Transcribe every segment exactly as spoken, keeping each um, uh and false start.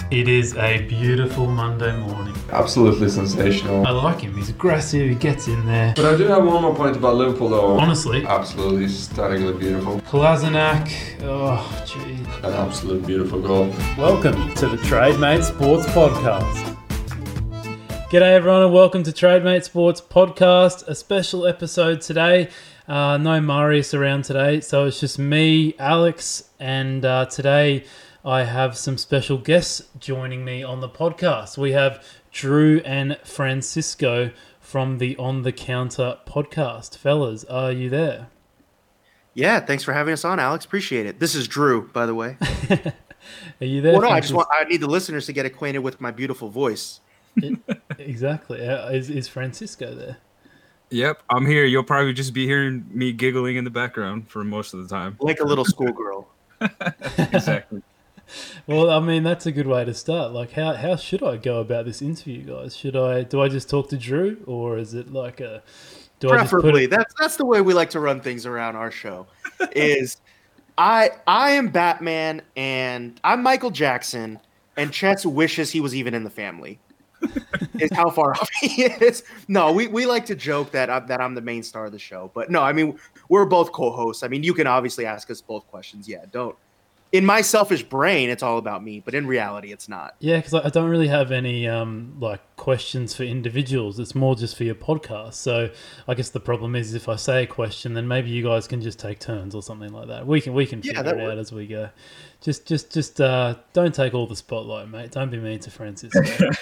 It is a beautiful Monday morning. Absolutely sensational. I like him. He's aggressive. He gets in there. But I do have one more point about Liverpool, though. Honestly. Absolutely stunningly beautiful. Kolasinac. Oh, jeez. An absolute beautiful goal. Welcome to the TradeMate Sports Podcast. G'day, everyone, and welcome to TradeMate Sports Podcast. A special episode today. Uh, no Marius around today, so it's just me, Alex, and uh, today I have some special guests joining me on the podcast. We have Drew and Francisco from the On the Counter podcast. Fellas, are you there? Yeah, thanks for having us on, Alex. Appreciate it. This is Drew, by the way. Are you there? Well, no, I just want I need the listeners to get acquainted with my beautiful voice. It, exactly. Uh, is, is Francisco there? Yep, I'm here. You'll probably just be hearing me giggling in the background for most of the time. Like a little schoolgirl. Exactly. Well, I mean, that's a good way to start. Like, how, how should I go about this interview, guys? Should I do I just talk to Drew, or is it like a do Preferably, I just put it... that's that's the way we like to run things around our show. Is I I am Batman and I'm Michael Jackson, and Chess wishes he was even in the family. Is how far off he is. No, we, we like to joke that I'm, that I'm the main star of the show, but no, I mean we're both co-hosts. I mean you can obviously ask us both questions. Yeah, don't. In my selfish brain, it's all about me, but in reality, it's not. Yeah, because I don't really have any um, like questions for individuals. It's more just for your podcast. So I guess the problem is if I say a question, then maybe you guys can just take turns or something like that. We can we can Yeah, figure that it out works. as we go. Just just just uh, don't take all the spotlight, mate. Don't be mean to Francisco.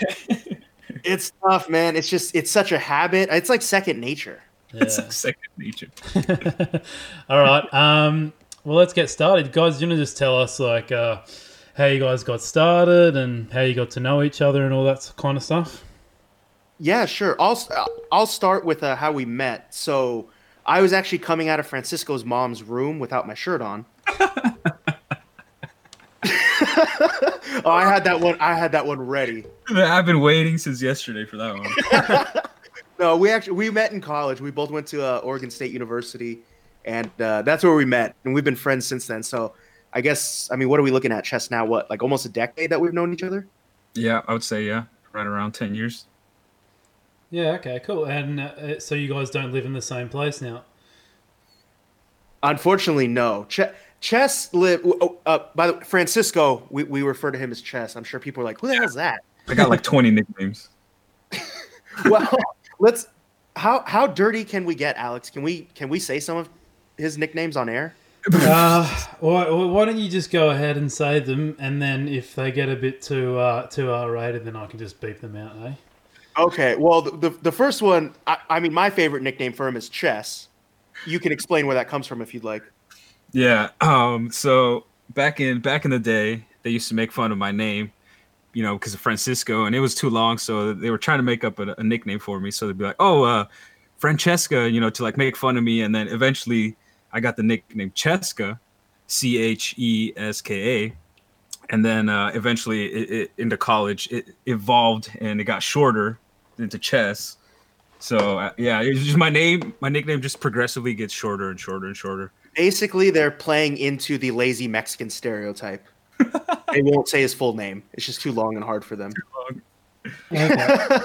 It's tough, man. It's just it's such a habit. It's like second nature. It's Yeah. like second nature. All right. Um, well, let's get started, guys. You want to just tell us like uh, how you guys got started and how you got to know each other and all that kind of stuff? Yeah, sure. I'll I'll start with uh, how we met. So I was actually coming out of Francisco's mom's room without my shirt on. Oh, I had that one. I had that one ready. I've been waiting since yesterday for that one. No, we actually we met in college. We both went to uh, Oregon State University, and uh, that's where we met. And we've been friends since then. So I guess I mean, what are we looking at, Chess? Now, what like almost a decade that we've known each other? Yeah, I would say yeah, right around ten years. Yeah. Okay. Cool. And uh, so you guys don't live in the same place now? Unfortunately, no. Ch- Chess live. Oh, uh, by the way, Francisco, we, we refer to him as Chess. I'm sure people are like, "Who the hell's that?" I got like twenty nicknames. Well, let's. How how dirty can we get, Alex? Can we can we say some of his nicknames on air? Uh, why, why don't you just go ahead and say them, and then if they get a bit too uh, too R-rated, then I can just beep them out, eh? Okay. Well, the the, the first one. I, I mean, my favorite nickname for him is Chess. You can explain where that comes from if you'd like. Yeah. Um. So back in back in the day, they used to make fun of my name, you know, because of Francisco, and it was too long, so they were trying to make up a, a nickname for me. So they'd be like, "Oh, uh, Francesca," you know, to like make fun of me, and then eventually I got the nickname Cheska, C H E S K A, and then uh, eventually it, it, into college it evolved and it got shorter into Chess. So uh, yeah, it's just my name. My nickname just progressively gets shorter and shorter and shorter. Basically, they're playing into the lazy Mexican stereotype. They won't say his full name. It's just too long and hard for them. Okay.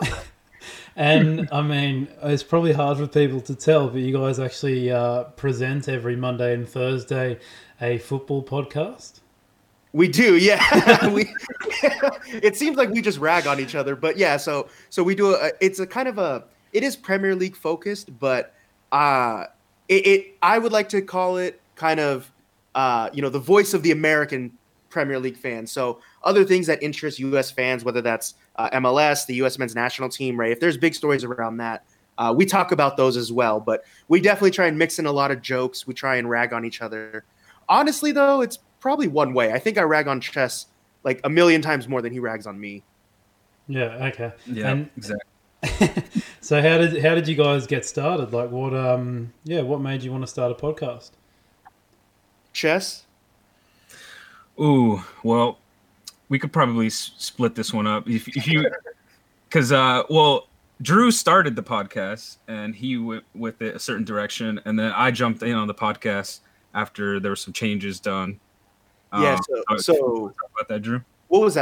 And I mean, it's probably hard for people to tell, but you guys actually uh, present every Monday and Thursday a football podcast. We do, yeah. we, it seems like we just rag on each other, but yeah. So, so we do a. It's a kind of a. It is Premier League focused, but uh, it, it. I would like to call it kind of, uh, you know, the voice of the American Premier League fans. So other things that interest U S fans, whether that's uh, M L S, the U S men's national team, right? If there's big stories around that, uh, we talk about those as well. But we definitely try and mix in a lot of jokes. We try and rag on each other. Honestly, though, it's probably one way. I think I rag on Chess like a million times more than he rags on me. Yeah. Okay. Yeah, And exactly. so how did how did you guys get started? Like, what um yeah, what made you want to start a podcast? Chess? Ooh, well, we could probably s- split this one up if, if you, because uh, well, Drew started the podcast and he went with it a certain direction, and then I jumped in on the podcast after there were some changes done. Yeah. Um, So, uh, so talk about that, Drew. what was that like?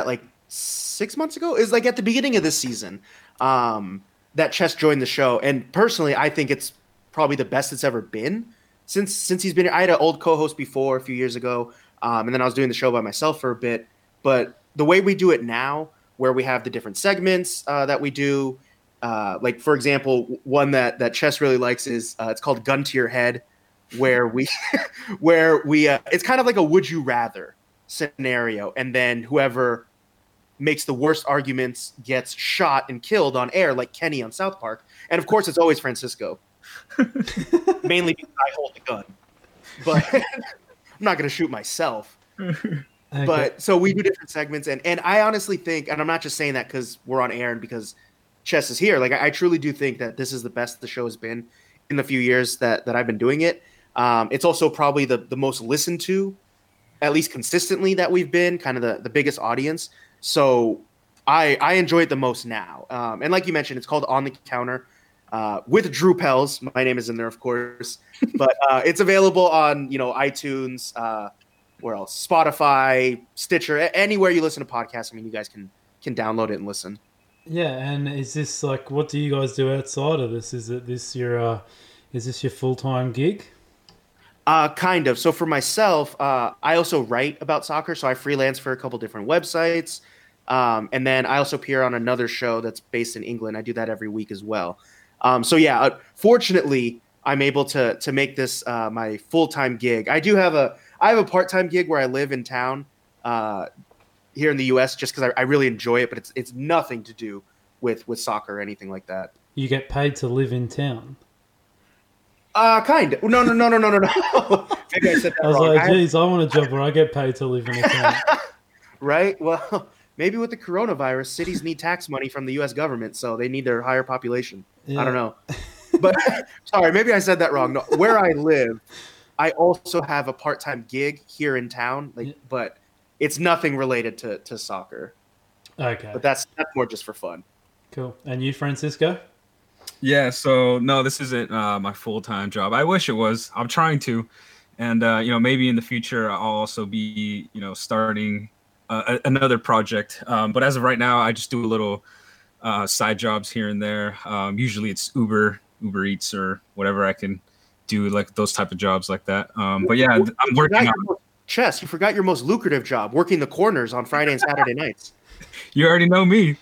six months ago. Is like at the beginning of this season um, that Chess joined the show, and personally, I think it's probably the best it's ever been since since he's been here. I had an old co-host before a few years ago, um, and then I was doing the show by myself for a bit. But the way we do it now, where we have the different segments uh, that we do, uh, like for example, one that that Chess really likes is uh, it's called Gun to Your Head, where we where we uh, it's kind of like a would you rather scenario, and then whoever makes the worst arguments gets shot and killed on air, like Kenny on South Park. And of course, it's always Francisco, mainly because I hold the gun. But I'm not going to shoot myself. Okay. But so we do different segments, and and I honestly think, and I'm not just saying that because we're on air and because Chess is here. Like I, I truly do think that this is the best the show has been in the few years that that I've been doing it. Um, it's also probably the the most listened to, at least consistently, that we've been, kind of the, the biggest audience. So I I enjoy it the most now. Um, and like you mentioned, it's called On the Counter uh, with Drew Pels. My name is in there, of course. But uh, it's available on, you know, iTunes, uh, where else? Spotify, Stitcher, anywhere you listen to podcasts. I mean, you guys can can download it and listen. Yeah, and is this like, what do you guys do outside of this? Is it this your uh, is this your full time gig? Uh, kind of. So for myself, uh, I also write about soccer. So I freelance for a couple different websites. Um, and then I also appear on another show that's based in England. I do that every week as well. Um, so yeah, uh, fortunately, I'm able to to make this uh, my full-time gig. I do have a I have a part-time gig where I live in town uh, here in the U S just because I, I really enjoy it, but it's it's nothing to do with with soccer or anything like that. You get paid to live in town. Uh, kind of. No, no, no, no, no, no, no. Maybe I said that I was wrong. like, I- geez, I want a job where I get paid to live in a town. Right? Well, maybe with the coronavirus, cities need tax money from the U S government, so they need their higher population. Yeah. I don't know. But sorry, maybe I said that wrong. No, where I live, I also have a part-time gig here in town, like, Yeah. but it's nothing related to, to soccer. Okay, But that's that's more just for fun. cool. And you, Francisco? Yeah, so no, this isn't uh, my full-time job. I wish it was. I'm trying to, and uh, you know, maybe in the future I'll also be, you know, starting uh, a- another project. Um, but as of right now, I just do a little uh, side jobs here and there. Um, usually it's Uber, Uber Eats, or whatever I can do, like those type of jobs like that. Um, but yeah, I'm You working forgot on. your most- Chess, you forgot your most lucrative job, working the corners on Friday and Saturday nights. You already know me.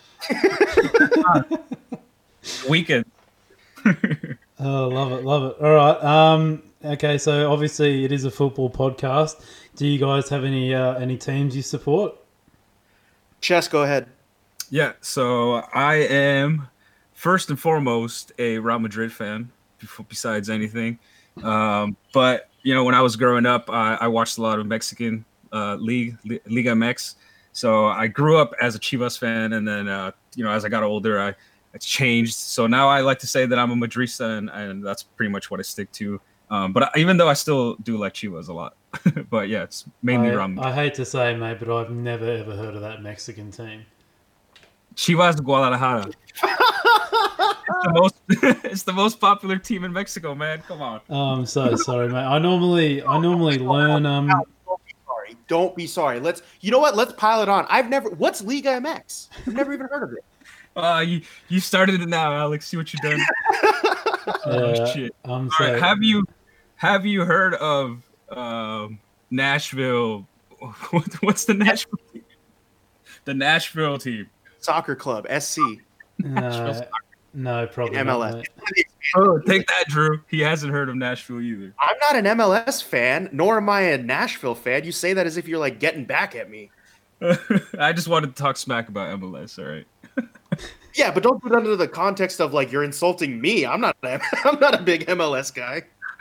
Weekend. Oh, love it, love it. All right. Um, okay, so obviously it is a football podcast. Do you guys have any uh, any teams you support? Chess, go ahead. Yeah, so I am first and foremost a Real Madrid fan, before, besides anything. Um, but you know, when I was growing up, I, I watched a lot of Mexican uh, league, Li- Liga M X. So I grew up as a Chivas fan, and then uh, you know, as I got older, I it's changed. So now I like to say that I'm a Madrista, and, and that's pretty much what I stick to. Um, but I, even though I still do like Chivas a lot, but yeah, it's mainly Real I, Madrid. I hate to say, mate, but I've never ever heard of that Mexican team. Chivas Guadalajara. It's the most it's the most popular team in Mexico, man. Come on. Oh, I'm so sorry, mate. I normally I normally learn um Don't be sorry. Don't be sorry. Let's. You know what? Let's pile it on. I've never. What's Liga M X? I've never even heard of it. Uh you you started it now, Alex. See what you've done. Oh, uh, shit. I'm All sorry. right, have you have you heard of um Nashville? What, what's the Nashville team? The Nashville team. Soccer club, S C. no, no, probably M L S. not, mate. Oh, take that, Drew. He hasn't heard of Nashville either. I'm not an M L S fan, nor am I a Nashville fan. You say that as if you're like getting back at me. I just wanted to talk smack about M L S. All right. Yeah, but don't put it under the context of like you're insulting me. I'm not. A, I'm not a big M L S guy.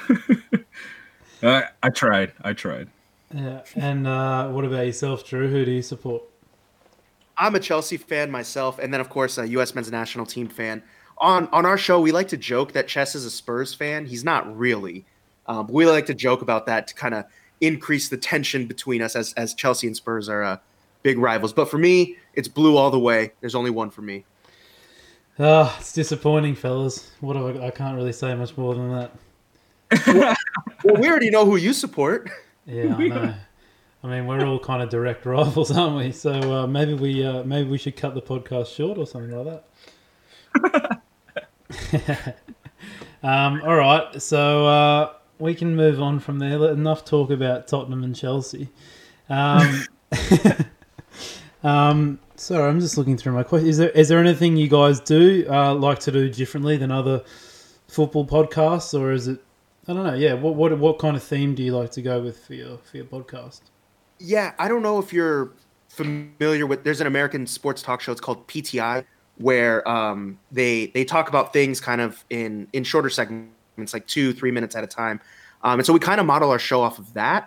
I, I tried. I tried. Yeah. And uh, what about yourself, Drew? Who do you support? I'm a Chelsea fan myself, and then of course a U S men's national team fan. On on our show, we like to joke that Chess is a Spurs fan. He's not really. Um, we like to joke about that to kind of increase the tension between us as as Chelsea and Spurs are uh, big rivals. But for me, it's blue all the way. There's only one for me. Ah, it's disappointing, fellas. What have I, I can't really say much more than that. Well, we already know who you support. Yeah, I know. I mean, we're all kind of direct rivals, aren't we? So uh, maybe we uh, maybe we should cut the podcast short or something like that. um, all right, so uh, we can move on from there. Let enough talk about Tottenham and Chelsea. Um, um, sorry, I'm just looking through my questions. Is there is there anything you guys do uh, like to do differently than other football podcasts, or is it? I don't know. Yeah, what what what kind of theme do you like to go with for your for your podcast? Yeah, I don't know if you're familiar with. There's an American sports talk show. It's called P T I, where um, they they talk about things kind of in in shorter segments, like two three minutes at a time. Um, and so we kind of model our show off of that.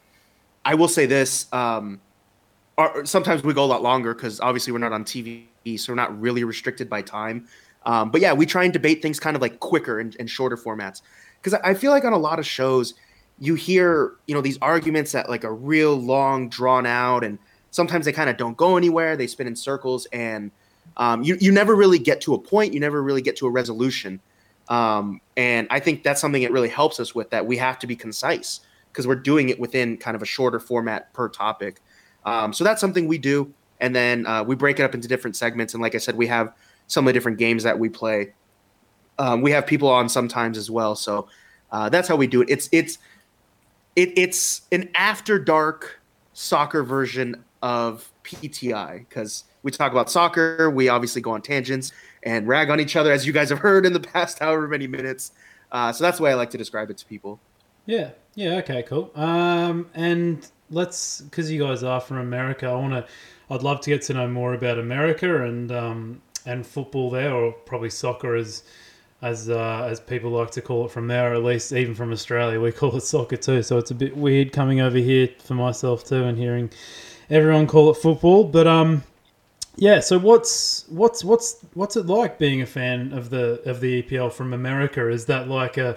I will say this: um, our, sometimes we go a lot longer because obviously we're not on T V, so we're not really restricted by time. Um, but yeah, we try and debate things kind of like quicker and, and shorter formats, because I feel like on a lot of shows, you hear, you know, these arguments that like are real long, drawn out, and sometimes they kind of don't go anywhere. They spin in circles, and um, you you never really get to a point. You never really get to a resolution. Um, and I think that's something that really helps us with that. We have to be concise because we're doing it within kind of a shorter format per topic. Um, so that's something we do, and then uh, we break it up into different segments. And like I said, we have some of the different games that we play. Um, we have people on sometimes as well. So uh, that's how we do it. It's it's It, it's an after dark soccer version of P T I because we talk about soccer. We obviously go on tangents and rag on each other, as you guys have heard in the past however many minutes. Uh, so that's the way I like to describe it to people. Yeah. Yeah. Okay. Cool. Um, and let's, because you guys are from America, I want to. I'd love to get to know more about America and um, and football there, or probably soccer as. As uh, as people like to call it from there, or at least even from Australia, we call it soccer too. So it's a bit weird coming over here for myself too, and hearing everyone call it football. But um, yeah. So what's what's what's what's it like being a fan of the of the E P L from America? Is that like a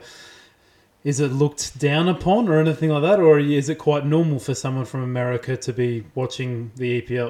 is it looked down upon or anything like that, or is it quite normal for someone from America to be watching the E P L?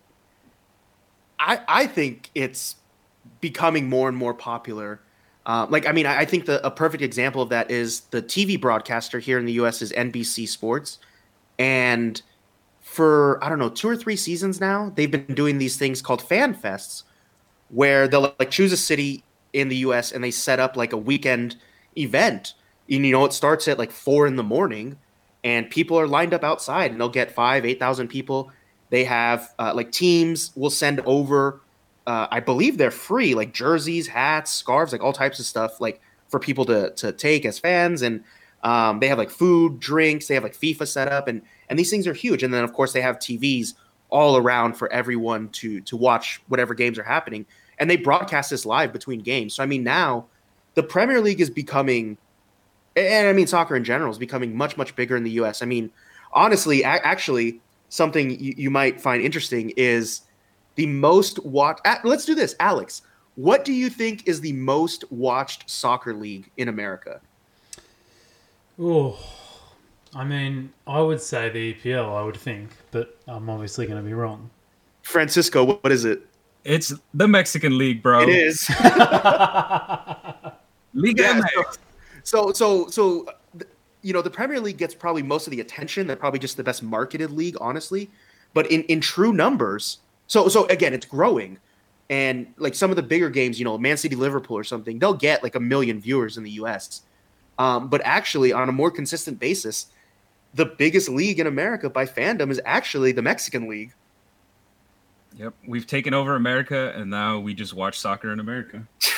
I I think it's becoming more and more popular. Uh, like, I mean, I, I think the, a perfect example of that is the T V broadcaster here in the U S is N B C Sports. And for, I don't know, two or three seasons now, they've been doing these things called fan fests where they'll like choose a city in the U S and they set up like a weekend event. And, you know, it starts at like four in the morning and people are lined up outside and they'll get five, eight thousand people. They have uh, like teams will send over Uh, I believe they're free, like jerseys, hats, scarves, like all types of stuff, like for people to to take as fans. And um, they have like food, drinks. They have like FIFA set up, and and these things are huge. And then of course they have T Vs all around for everyone to to watch whatever games are happening. And they broadcast this live between games. So I mean, now the Premier League is becoming, and I mean soccer in general is becoming much much bigger in the U S. I mean, honestly, a- actually, something you, you might find interesting is. The most watched. Let's do this, Alex. What do you think is the most watched soccer league in America? Oh, I mean, I would say the E P L. I would think, but I'm obviously going to be wrong. Francisco, what is it? It's the Mexican League, bro. It is. Liga Yeah, M X. so, so, so, you know, the Premier League gets probably most of the attention. They're probably just the best marketed league, honestly. But in, in true numbers, so so again, it's growing, and like some of the bigger games, you know, Man City, Liverpool, or something, they'll get like a million viewers in the U S. Um, but actually, on a more consistent basis, the biggest league in America by fandom is actually the Mexican League. Yep, we've taken over America, and now we just watch soccer in America.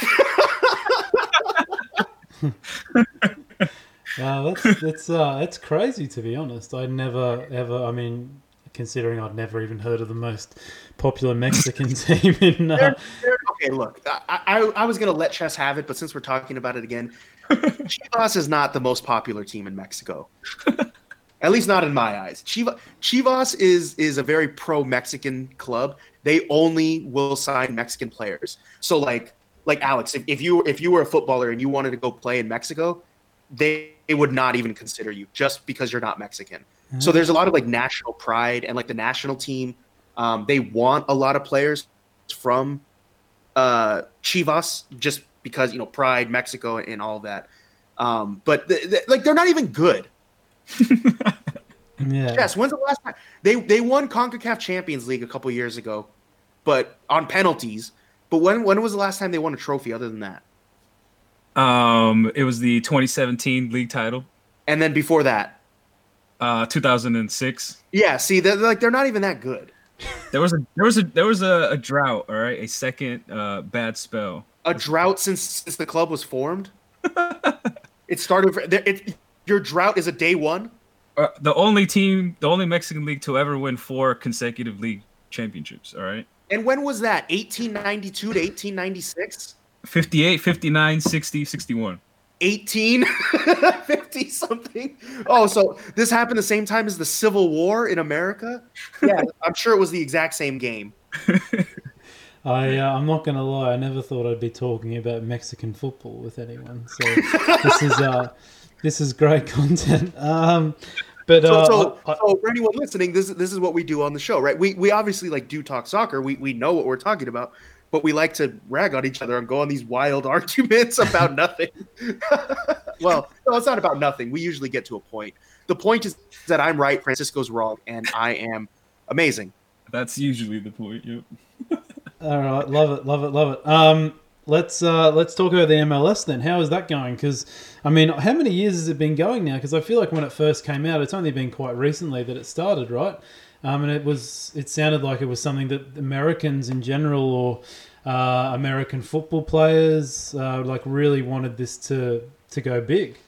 Wow, that's that's uh, that's crazy, to be honest. I never ever. I mean, considering I'd never even heard of the most popular Mexican team in. Uh... They're, they're, okay, look, I, I I was gonna let Chess have it, but since we're talking about it again, Chivas is not the most popular team in Mexico. At least not in my eyes. Chivas, Chivas is is a very pro-Mexican club. They only will sign Mexican players. So like like Alex, if, if you if you were a footballer and you wanted to go play in Mexico, they, they would not even consider you just because you're not Mexican. Mm-hmm. So there's a lot of like national pride, and like the national team, um, they want a lot of players from uh, Chivas just because, you know, pride, Mexico, and all that. Um, but th- th- like they're not even good. Yeah. Yes. When's the last time they they won CONCACAF Champions League a couple years ago, but on penalties. But when when was the last time they won a trophy other than that? Um, it was the twenty seventeen league title, And then before that, uh, two thousand six. yeah. See, they're like they're not even that good. There was a there was a there was a, a drought, all right, a second uh, bad spell. A drought since since the club was formed. It started. For, it, your drought is a day one. Uh, the only team, the only Mexican league to ever win four consecutive league championships, all right? And when was that? eighteen ninety-two to eighteen ninety-six? fifty-eight, fifty-nine, sixty, sixty-one. eighteen fifty something. Oh, so this happened the same time as the Civil War in America? Yeah, I'm sure it was the exact same game. I, uh, I'm not going to lie. I never thought I'd be talking about Mexican football with anyone. So this is uh, this is great content. Um, but So, uh, so, I, I, so for anyone listening, this, this is what we do on the show, right? We we obviously like do talk soccer. We we know what we're talking about, but we like to rag on each other and go on these wild arguments about nothing. Well, no, it's not about nothing. We usually get to a point. The point is that I'm right, Francisco's wrong, and I am amazing. That's usually the point. Yep. all right, love it, love it, love it. Um, let's uh, let's talk about the M L S then. How is that going? Because I mean, how many years has it been going now? Because I feel like when it first came out, it's only been quite recently that it started, right? Um, and it was it sounded like it was something that Americans in general or uh, American football players uh, like really wanted this to to go big.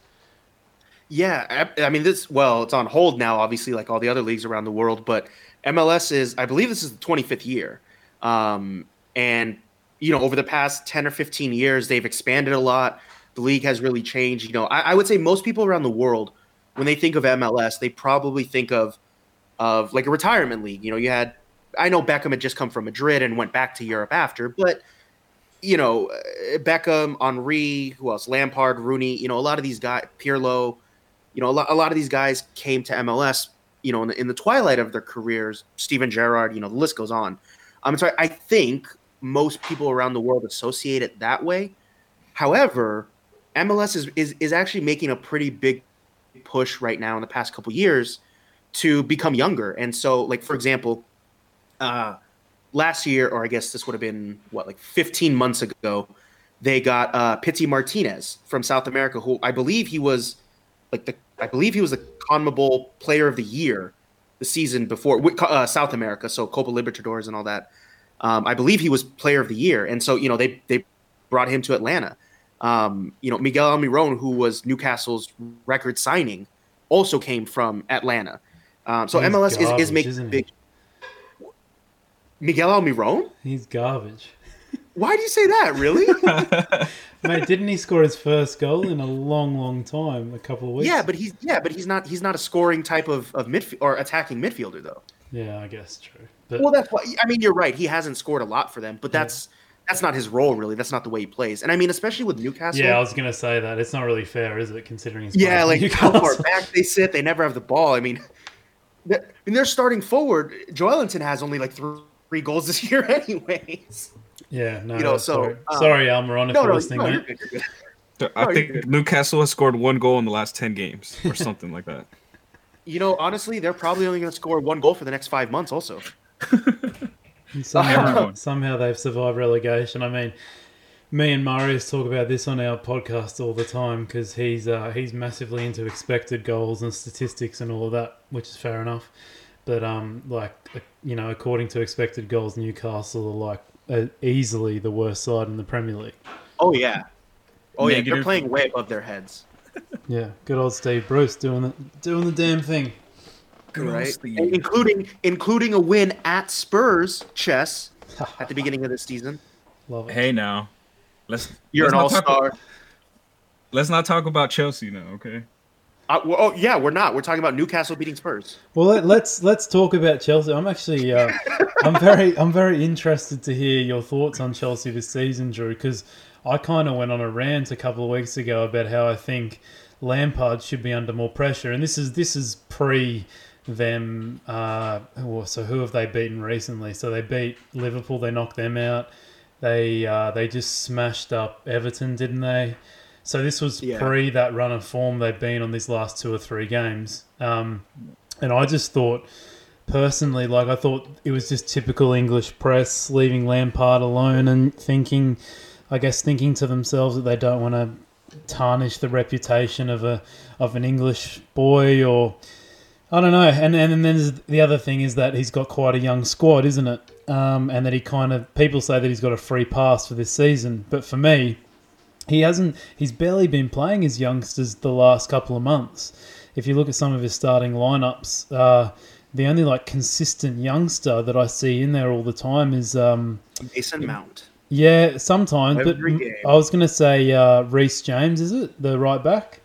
Yeah, I, I mean this. Well, it's on hold now, obviously, like all the other leagues around the world. But M L S is, I believe, this is the twenty-fifth year, um, and you know, over the past ten or fifteen years, they've expanded a lot. The league has really changed. You know, I, I would say most people around the world, when they think of M L S, they probably think of of like a retirement league. You know, you had, I know Beckham had just come from Madrid and went back to Europe after, but you know, uh, Beckham, Henry, who else? Lampard, Rooney. You know, a lot of these guys, Pirlo. You know, a lot, a lot of these guys came to M L S, you know, in the, in the twilight of their careers. Steven Gerrard, you know, the list goes on. Um, so I, I think most people around the world associate it that way. However, M L S is, is, is actually making a pretty big push right now in the past couple years to become younger. And so, like, for example, uh, last year, or I guess this would have been, what, like fifteen months ago, they got uh, Pity Martinez from South America, who I believe he was – like the, I believe he was the CONMEBOL Player of the Year the season before uh, South America, so Copa Libertadores and all that. Um, I believe he was Player of the Year, and so you know they they brought him to Atlanta. Um, you know, Miguel Almiron, who was Newcastle's record signing, also came from Atlanta. Um, so He's M L S garbage, is, is making isn't he? big. Miguel Almiron? He's garbage. Why do you say that? Really? Mate, didn't he score his first goal in a long, long time? A couple of weeks. Yeah, but he's yeah, but he's not he's not a scoring type of of midfield or attacking midfielder though. Yeah, I guess true. But Well, that's why. I mean, you're right. He hasn't scored a lot for them, but that's that's not his role really. That's not the way he plays. And I mean, especially with Newcastle. yeah, I was gonna say that it's not really fair, is it? Considering he's yeah, like playing for how far Newcastle. back they sit, they never have the ball. I mean, they're- I mean, they're starting forward. Joelinton has only like three, three goals this year, anyways. Yeah, no. You know, sorry, so, um, sorry, Almiron, if No, you're no, listening, no, mate. you're good, you're good. I Oh, think you're good. Newcastle has scored one goal in the last ten games or something like that. You know, honestly, they're probably only going to score one goal for the next five months. Also, And somehow, Everyone. somehow they've survived relegation. I mean, me and Marius talk about this on our podcast all the time because he's uh, he's massively into expected goals and statistics and all of that, which is fair enough. But um, like uh, you know, according to expected goals, Newcastle are like uh, easily the worst side in the Premier League. oh yeah, oh yeah, they're Negative. playing way above their heads. Yeah, good old Steve Bruce doing the doing the damn thing. Right, Steve. And including including a win at Spurs chess at the beginning of the season. Love it. Hey, now let's You're let's an not all talk- star. Let's not talk about Chelsea now, okay? Uh, well, oh yeah, we're not. We're talking about Newcastle beating Spurs. Well, let, let's let's talk about Chelsea. I'm actually uh, I'm very I'm very interested to hear your thoughts on Chelsea this season, Drew, because I kind of went on a rant a couple of weeks ago about how I think Lampard should be under more pressure, and this is this is pre them. Uh, oh, so who have they beaten recently? So they beat Liverpool. They knocked them out. They uh, they just smashed up Everton, didn't they? So this was Yeah. pre that run of form they've been on these last two or three games. Um, and I just thought, personally, like I thought it was just typical English press leaving Lampard alone and thinking, I guess, thinking to themselves that they don't want to tarnish the reputation of a of an English boy, or I don't know. And and then there's the other thing is that he's got quite a young squad, isn't it? Um, and that he kind of people say that he's got a free pass for this season, but for me, he hasn't. He's barely been playing his youngsters the last couple of months. If you look at some of his starting lineups, uh, the only like consistent youngster that I see in there all the time is um, Mason Mount. Yeah, sometimes. Every but game. I was going to say uh, Reece James, is it? The right back?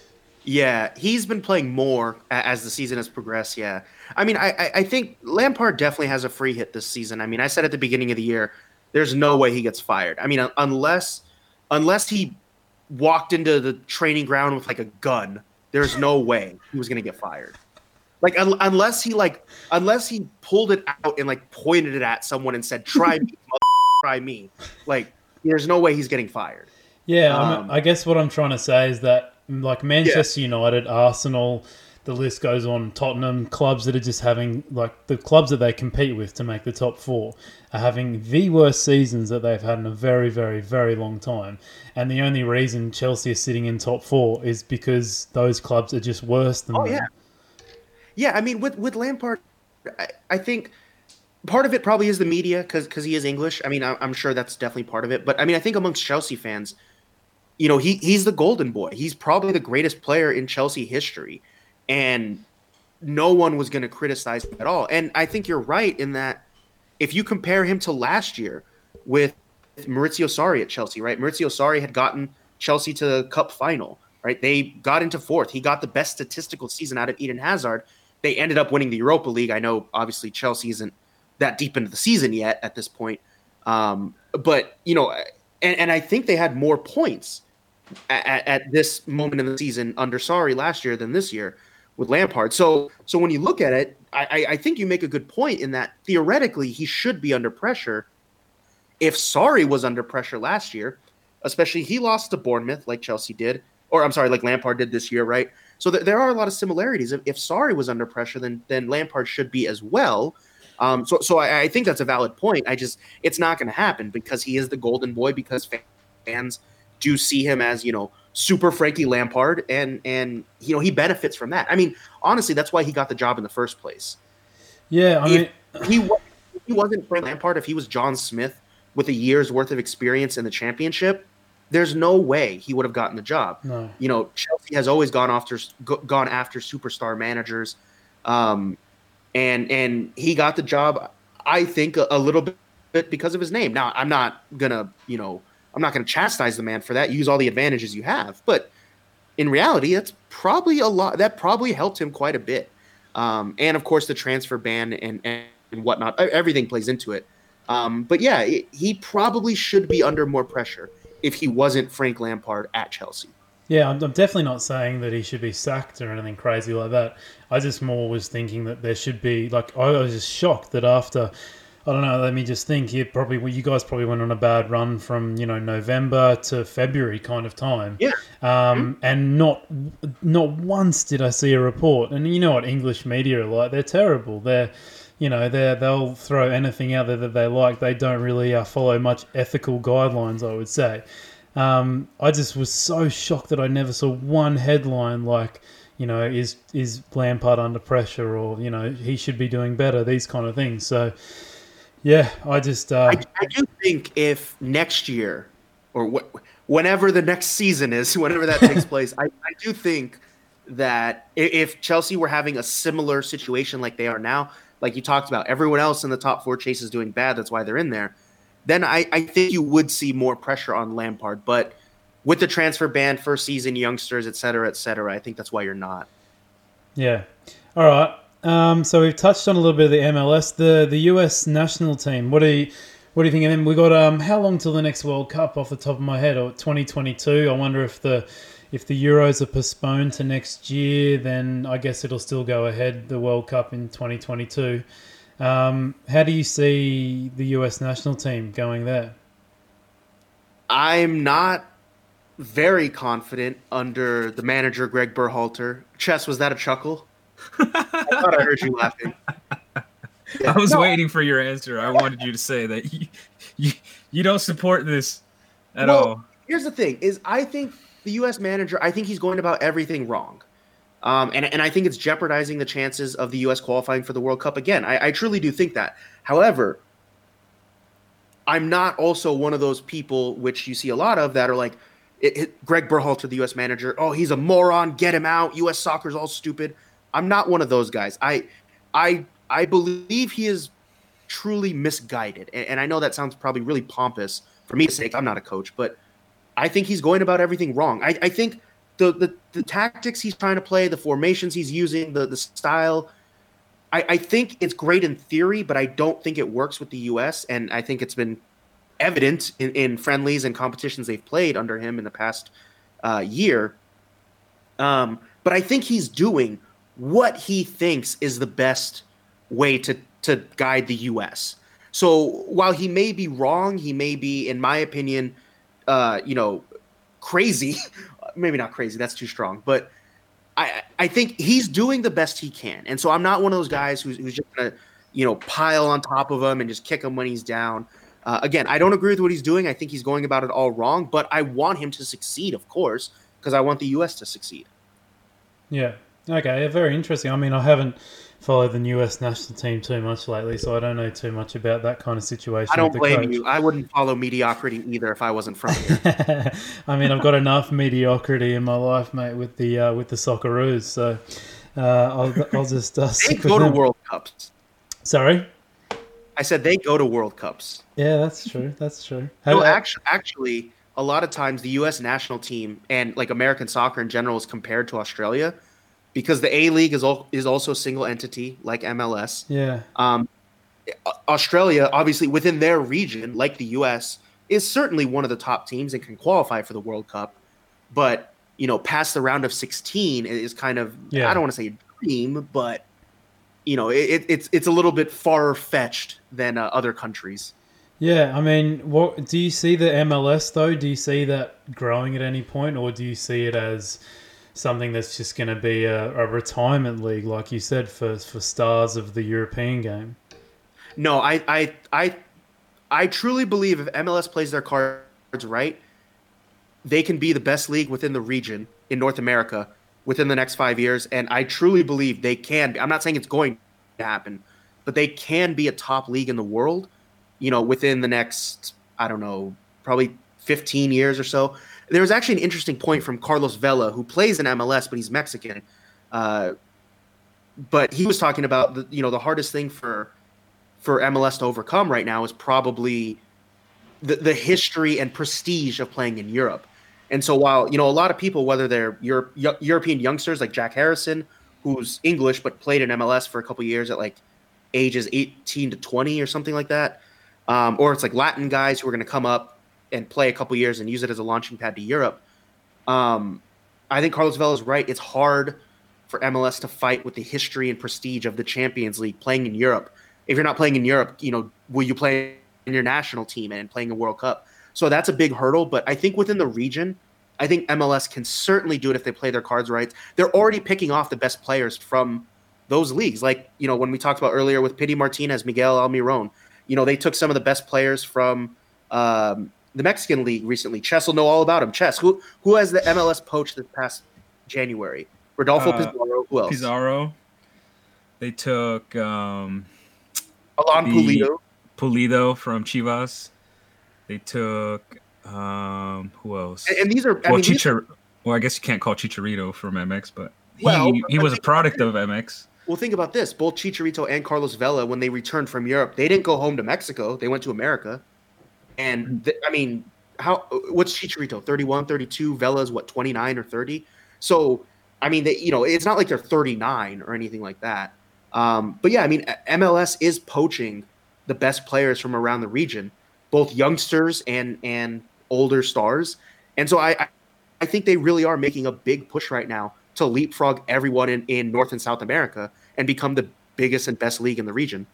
Yeah, he's been playing more a- as the season has progressed, yeah. I mean, I, I I think Lampard definitely has a free hit this season. I mean, I said at the beginning of the year, there's no way he gets fired. I mean, un- unless unless he walked into the training ground with like a gun, there's no way he was going to get fired. Like un- unless he like unless he pulled it out and like pointed it at someone and said, "Try me, mother- try me." Like there's no way he's getting fired. Yeah, I, Um, mean, I guess what I'm trying to say is that like Manchester United, Arsenal, the list goes on, Tottenham, clubs that are just having, like the clubs that they compete with to make the top four are having the worst seasons that they've had in a very, very, very long time. And the only reason Chelsea is sitting in top four is because those clubs are just worse than Oh them. yeah. Yeah, I mean, with with Lampard, I, I think part of it probably is the media because because he is English. I mean, I, I'm sure that's definitely part of it. But I mean, I think amongst Chelsea fans, you know, he he's the golden boy. He's probably the greatest player in Chelsea history, and no one was going to criticize him at all. And I think you're right in that if you compare him to last year with Maurizio Sarri at Chelsea, right? Maurizio Sarri had gotten Chelsea to the cup final, right? They got into fourth. He got the best statistical season out of Eden Hazard. They ended up winning the Europa League. I know, obviously, Chelsea isn't that deep into the season yet at this point. Um, but, you know, and, and I think they had more points at, at this moment in the season under Sarri last year than this year with Lampard. So so when you look at it, I, I think you make a good point in that theoretically he should be under pressure. If Sarri was under pressure last year, especially he lost to Bournemouth like Chelsea did, or I'm sorry, like Lampard did this year, right? So th- there are a lot of similarities. If, if Sarri was under pressure, then then Lampard should be as well. Um, so so I, I think that's a valid point. I just it's not going to happen because he is the golden boy, because fans do see him as, you know, super Frankie Lampard, and and you know he benefits from that. I mean, honestly, that's why he got the job in the first place. Yeah, I mean, If he wa- if he wasn't Frank Lampard, if he was John Smith with a year's worth of experience in the Championship, there's no way he would have gotten the job. no. You know, Chelsea has always gone after go- gone after superstar managers, um, and and he got the job, I think, a, a little bit because of his name. Now, I'm not gonna, you know, I'm not gonna chastise the man for that. Use all the advantages you have, but in reality, that's probably a lot. That probably helped him quite a bit. Um, and of course, the transfer ban and and whatnot, everything plays into it. Um, but yeah, it, he probably should be under more pressure if he wasn't Frank Lampard at Chelsea. Yeah, I'm, I'm definitely not saying that he should be sacked or anything crazy like that. I just more was thinking that there should be, like, I was just shocked that after, I don't know, let me just think, you probably, well, you guys probably went on a bad run from, you know, November to February kind of time. Yeah. Um, and not not once did I see a report. And you know what English media are like, they're terrible. They're, you know, they they'll throw anything out there that they like. They don't really uh, follow much ethical guidelines, I would say. Um, I just was so shocked that I never saw one headline like, you know, is is Lampard under pressure, or, you know, he should be doing better, these kind of things. So, yeah, I just... Uh, I, I do think if next year, or wh- whenever the next season is, whenever that takes place, I, I do think that i- if Chelsea were having a similar situation like they are now, like you talked about, everyone else in the top four chase is doing bad, that's why they're in there, then I, I think you would see more pressure on Lampard. But with the transfer ban, first season, youngsters, et cetera, et cetera, I think that's why you're not. Yeah. All right. Um, so we've touched on a little bit of the M L S, the the U S national team. What do you what do you think of them? We got um how long till the next World Cup off the top of my head? Or twenty twenty-two. I wonder if the if the Euros are postponed to next year, then I guess it'll still go ahead, the World Cup in twenty twenty-two. Um, how do you see the U S national team going there? I'm not very confident under the manager, Greg Berhalter. Chess, was that a chuckle? I thought I heard you laughing. I was No. waiting for your answer. I wanted you to say that you you, you don't support this at Well, all. Here's the thing: is I think the U S manager, I think he's going about everything wrong, um, and and I think it's jeopardizing the chances of the U S qualifying for the World Cup again. I, I truly do think that. However, I'm not also one of those people, which you see a lot of, that are like, it, it, Greg Berhalter, the U S manager, oh, he's a moron, get him out. U S soccer's all stupid. I'm not one of those guys. I, I, I believe he is truly misguided, and, and I know that sounds probably really pompous for me to say. I'm not a coach, but I think he's going about everything wrong. I, I think the, the the tactics he's trying to play, the formations he's using, the the style, I, I think it's great in theory, but I don't think it works with the U S, and I think it's been evident in, in friendlies and competitions they've played under him in the past uh, year. Um, but I think he's doing what he thinks is the best way to to guide the U S. So while he may be wrong, he may be, in my opinion, uh, you know, crazy. Maybe not crazy, that's too strong, but I I think he's doing the best he can. And so I'm not one of those guys who's, who's just gonna, you know, pile on top of him and just kick him when he's down. Uh, again, I don't agree with what he's doing. I think he's going about it all wrong, but I want him to succeed, of course, because I want the U S to succeed. Yeah. Okay. Very interesting. I mean, I haven't followed the U S national team too much lately, so I don't know too much about that kind of situation. I don't with the blame coach. you. I wouldn't follow mediocrity either if I wasn't from here. I mean, I've got enough mediocrity in my life, mate, with the uh, with the Socceroos. So uh, I'll I'll just uh, They stick go with to them. World Cups. Sorry. I said they go to World Cups. Yeah, that's true. That's true. No, How- actually, actually, a lot of times the U S national team and like American soccer in general is compared to Australia because the A League is al- is also a single entity like M L S. yeah. Um, Australia, obviously within their region, like the U S, is certainly one of the top teams and can qualify for the World Cup. But you know, past the round of sixteen is kind of Yeah. I don't want to say a dream, but you know, it, it's it's a little bit far fetched than uh, other countries. Yeah, I mean, what do you see the M L S though? Do you see that growing at any point, or do you see it as something that's just going to be a, a retirement league, like you said, for for stars of the European game? No, I, I, I, I truly believe if M L S plays their cards right, they can be the best league within the region in North America within the next five years. And I truly believe they can be. I'm not saying it's going to happen, but they can be a top league in the world, you know, within the next, I don't know, probably fifteen years or so. There was actually an interesting point from Carlos Vela, who plays in M L S, but he's Mexican. Uh, but he was talking about, the, you know, the hardest thing for for M L S to overcome right now is probably the, the history and prestige of playing in Europe. And so while, you know, a lot of people, whether they're Europe, European youngsters like Jack Harrison, who's English but played in M L S for a couple of years at like ages eighteen to twenty or something like that, um, or it's like Latin guys who are going to come up and play a couple of years and use it as a launching pad to Europe. Um, I think Carlos Vela is right. It's hard for M L S to fight with the history and prestige of the Champions League playing in Europe. If you're not playing in Europe, you know, will you play in your national team and playing a World Cup? So that's a big hurdle. But I think within the region, I think M L S can certainly do it if they play their cards right. They're already picking off the best players from those leagues. Like, you know, when we talked about earlier with Pity Martinez, Miguel Almiron, you know, they took some of the best players from um, the Mexican League recently. Chess will know all about him. Chess, who who has the M L S poach this past January? Rodolfo Uh, Pizarro. Who else? Pizarro. They took um, Alan the- Pulido. Pulido from Chivas. They took um, who else? And, and these are, I well, mean, these- Chichar- well, I guess you can't call Chicharito from M X, but he, Well, he but was a think- product of M X. well, think about this. Both Chicharito and Carlos Vela, when they returned from Europe, they didn't go home to Mexico. They went to America. And, th- I mean, how? What's Chicharito? thirty-one, thirty-two. Vela's, what, twenty-nine or thirty? So, I mean, they, you know, it's not like they're thirty-nine or anything like that. Um, but, yeah, I mean, M L S is poaching the best players from around the region, both youngsters and and older stars. And so I, I think they really are making a big push right now to leapfrog everyone in, in North and South America and become the biggest and best league in the region.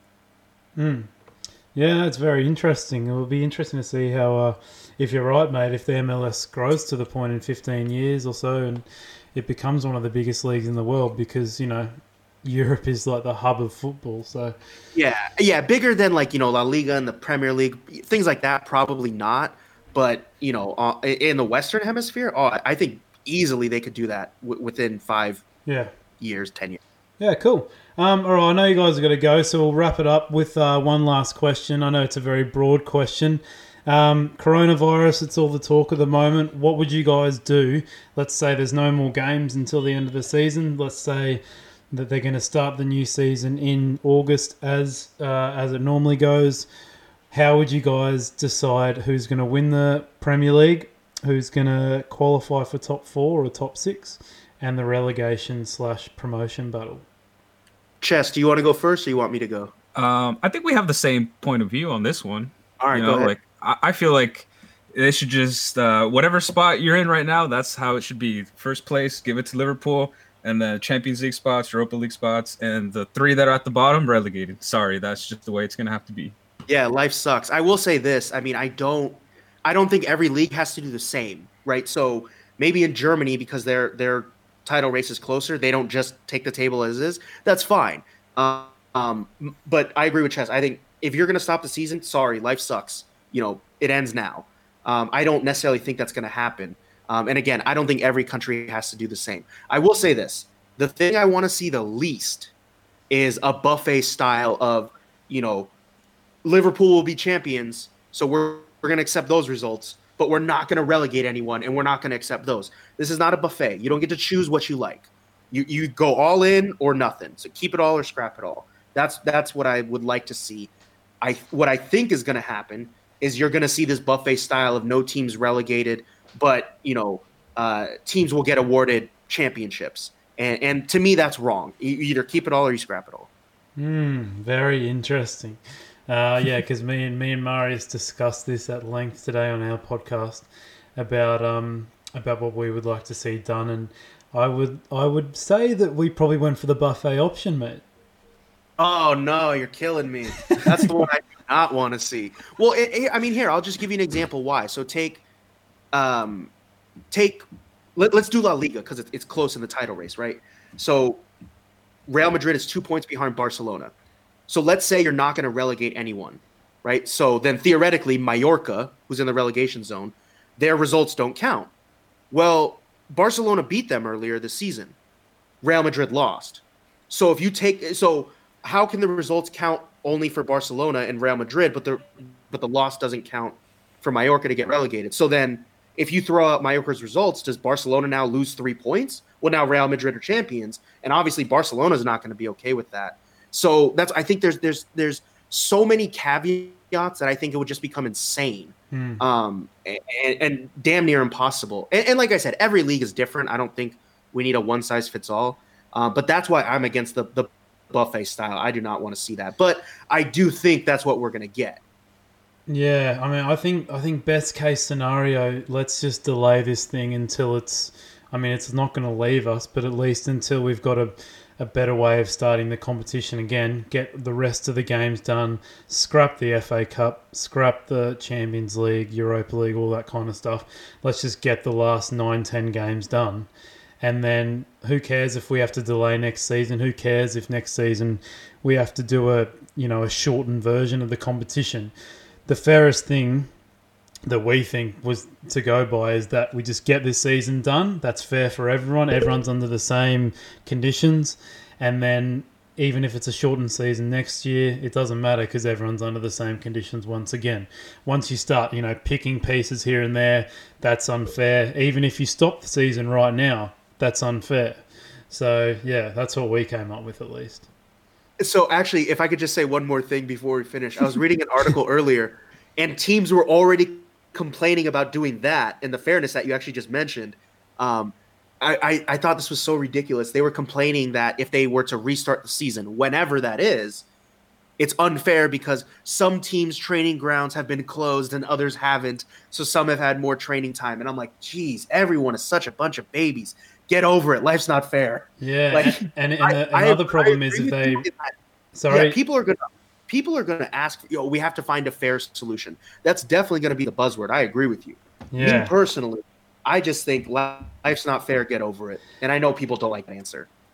Mm. Yeah, it's very interesting. It will be interesting to see how, uh, if you're right, mate, if the M L S grows to the point in fifteen years or so and it becomes one of the biggest leagues in the world because, you know, Europe is like the hub of football. So Yeah, yeah, bigger than like, you know, La Liga and the Premier League, things like that, probably not. But, you know, uh, in the Western Hemisphere, oh, I think easily they could do that w- within five yeah. years, ten years. Yeah, cool. Um, all right, I know you guys are going to go, so we'll wrap it up with uh, one last question. I know it's a very broad question. Um, coronavirus, it's all the talk of the moment. What would you guys do? Let's say there's no more games until the end of the season. Let's say that they're going to start the new season in August as uh, as it normally goes. How would you guys decide who's going to win the Premier League, who's going to qualify for top four or top six, and the relegation slash promotion battle? Chess, do you want to go first or you want me to go? Um, I think we have the same point of view on this one. All right, you go know, ahead. like I, I feel like they should just uh, whatever spot you're in right now, that's how it should be. First place, give it to Liverpool, and the Champions League spots, Europa League spots, and the three that are at the bottom relegated. Sorry, that's just the way it's gonna have to be. Yeah, life sucks. I will say this. I mean, I don't I don't think every league has to do the same, right? So maybe in Germany, because their their title race is closer, they don't just take the table as is. That's fine. Um, um, but I agree with Chess. I think if you're going to stop the season, sorry, life sucks. You know, it ends now. Um, I don't necessarily think that's going to happen. Um, and again, I don't think every country has to do the same. I will say this. The thing I want to see the least is a buffet style of, you know, Liverpool will be champions, so we're, we're going to accept those results, but we're not going to relegate anyone, and we're not going to accept those. This is not a buffet. You don't get to choose what you like. You you go all in or nothing. So keep it all or scrap it all. That's that's what I would like to see. I what I think is going to happen is you're going to see this buffet style of no teams relegated, but you know uh, teams will get awarded championships. And and to me, that's wrong. You either keep it all or you scrap it all. Hmm, very interesting. Uh, yeah, because me and me and Marius discussed this at length today on our podcast about um about what we would like to see done, and I would I would say that we probably went for the buffet option, mate. Oh no, you're killing me. That's the one I do not want to see. Well, it, it, I mean, here I'll just give you an example why. So take, um, take let, let's do La Liga because it's, it's close in the title race, right? So Real Madrid is two points behind Barcelona. So let's say you're not going to relegate anyone, right? So then theoretically, Mallorca, who's in the relegation zone, their results don't count. Well, Barcelona beat them earlier this season. Real Madrid lost. So if you take so how can the results count only for Barcelona and Real Madrid, but the but the loss doesn't count for Mallorca to get relegated? So then if you throw out Mallorca's results, does Barcelona now lose three points? Well, now Real Madrid are champions, and obviously Barcelona is not going to be okay with that. So that's I think there's there's there's so many caveats that I think it would just become insane. Hmm. Um, and, and damn near impossible. And, and like I said, every league is different. I don't think we need a one size fits all. Uh, but that's why I'm against the, the buffet style. I do not want to see that. But I do think that's what we're going to get. Yeah, I mean, I think I think best case scenario, let's just delay this thing until it's. I mean, it's not going to leave us, but at least until we've got a. a better way of starting the competition again, get the rest of the games done, scrap the F A Cup, scrap the Champions League, Europa League, all that kind of stuff. Let's just get the last nine, ten games done. And then who cares if we have to delay next season? Who cares if next season we have to do a, you know, a shortened version of the competition? The fairest thing that we think was to go by is that we just get this season done. That's fair for everyone. Everyone's under the same conditions. And then even if it's a shortened season next year, it doesn't matter because everyone's under the same conditions once again. Once you start, you know, picking pieces here and there, that's unfair. Even if you stop the season right now, that's unfair. So, yeah, that's what we came up with at least. So actually, if I could just say one more thing before we finish. I was reading an article earlier, and teams were already complaining about doing that and the fairness that you actually just mentioned. Um, I, I, I thought this was so ridiculous. They were complaining that if they were to restart the season, whenever that is, it's unfair because some teams' training grounds have been closed and others haven't. So some have had more training time. And I'm like, geez, everyone is such a bunch of babies. Get over it. Life's not fair. Yeah. Like, and and I, the, I, another I problem is agree if with they... you that- Sorry. Yeah, people are going to people are going to ask, you know, we have to find a fair solution. That's definitely going to be the buzzword. I agree with you. Yeah. Me personally, I just think life's not fair. Get over it. And I know people don't like the answer.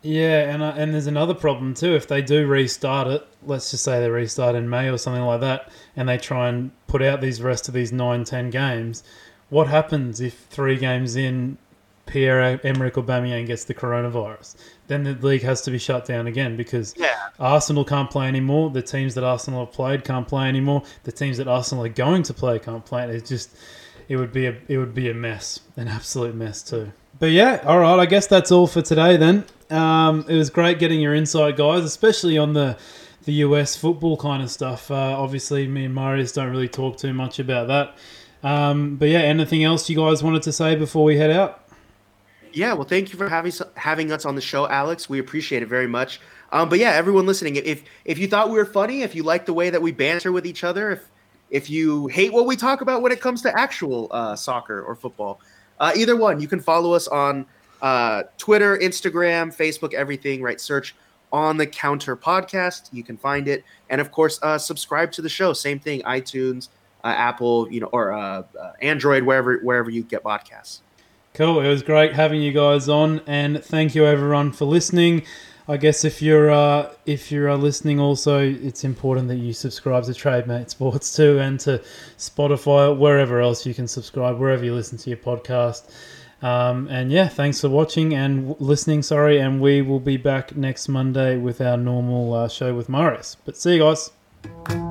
Yeah, and uh, and there's another problem too. If they do restart it, let's just say they restart in May or something like that, and they try and put out these rest of these nine, ten games, what happens if three games in, Pierre-Emerick Aubameyang gets the coronavirus? Then the league has to be shut down again because Yeah. Arsenal can't play anymore. The teams that Arsenal have played can't play anymore. The teams that Arsenal are going to play can't play. It's just, it would be a, it would be a mess, an absolute mess too. But yeah, all right. I guess that's all for today then. Um, it was great getting your insight, guys, especially on the the U S football kind of stuff. Uh, obviously, me and Marius don't really talk too much about that. Um, but yeah, anything else you guys wanted to say before we head out? Yeah, well, thank you for having having us on the show, Alex. We appreciate it very much. Um, but yeah, everyone listening, if if you thought we were funny, if you like the way that we banter with each other, if if you hate what we talk about when it comes to actual uh, soccer or football, uh, either one, you can follow us on uh, Twitter, Instagram, Facebook, everything. Right, search On the Counter Podcast. You can find it, and of course, uh, subscribe to the show. Same thing, iTunes, uh, Apple, you know, or uh, uh, Android, wherever wherever you get podcasts. Cool. It was great having you guys on, and thank you everyone for listening. I guess if you're uh, if you're uh, listening, also it's important that you subscribe to TradeMate Sports too, and to Spotify, wherever else you can subscribe, wherever you listen to your podcast. Um, and yeah, thanks for watching and w- listening. Sorry, and we will be back next Monday with our normal uh, show with Marius. But see you guys.